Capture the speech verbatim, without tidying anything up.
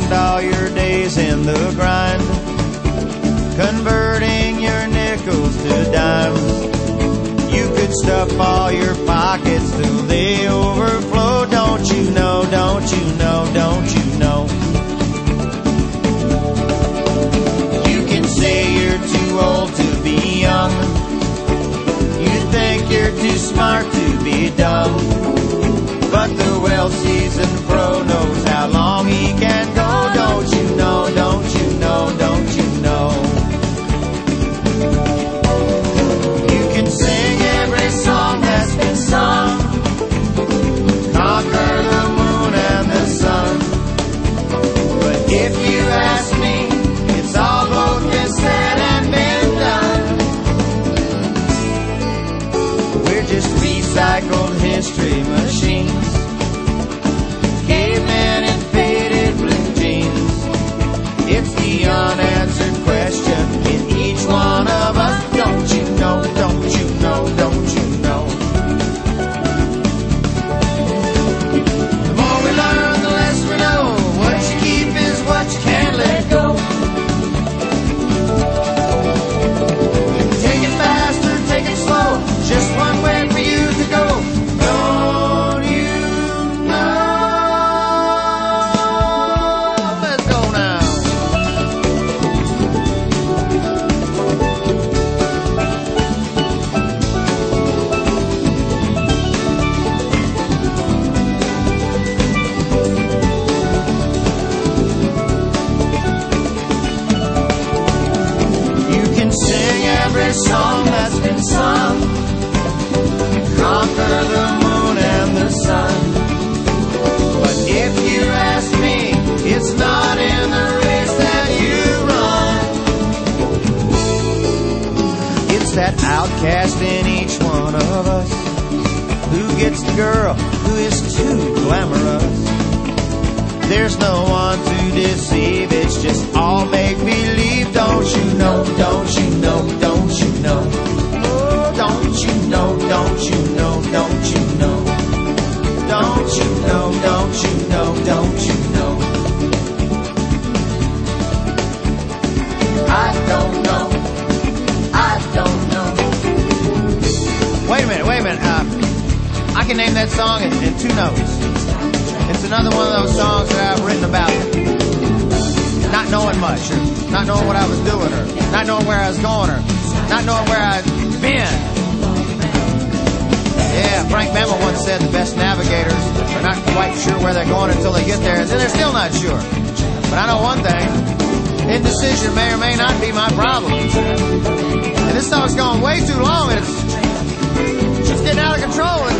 spend all your days in the grind, converting your nickels to dimes. You could stuff all your pockets till they overflow. Don't you know, don't you know, don't you know? You can say you're too old to be young. You think you're too smart to be dumb. But the well-seasoned pro knows how long he can go. Don't you know, don't you know, don't you know? You can sing every song that's been sung, conquer the moon and the sun. But if you ask me, it's all both been said and been done. We're just recycled history machines, cavemen in faded blue jeans. It's the unanswered question in each one of us. Don't you know, don't you know, don't you know? The more we learn, the less we know. What you keep is what you can't let go. Take it fast or take it slow, just one way for you to go. Don't you know? Let's go now. You can sing every song that's been sung, conquer the moon and the sun. But if you ask me, it's not in the race that you run. It's that outcast in each one of us who gets the girl who is too glamorous. There's no one to deceive, it's just all make-believe. Don't you know, don't you know, don't you know? Oh, don't you know, don't you know, don't you know? Don't you know, don't you know, don't you know? I don't know, I don't know. Wait a minute, wait a minute. Uh, I can name that song in, in two notes. It's another one of those songs that I've written about not knowing much, or not knowing what I was doing, or not knowing where I was going, or not knowing where I'd been. Yeah, Frank Memo once said the best navigators are not quite sure where they're going until they get there, and then they're still not sure. But I know one thing, indecision may or may not be my problem. And this song's gone way too long, and it's just getting out of control.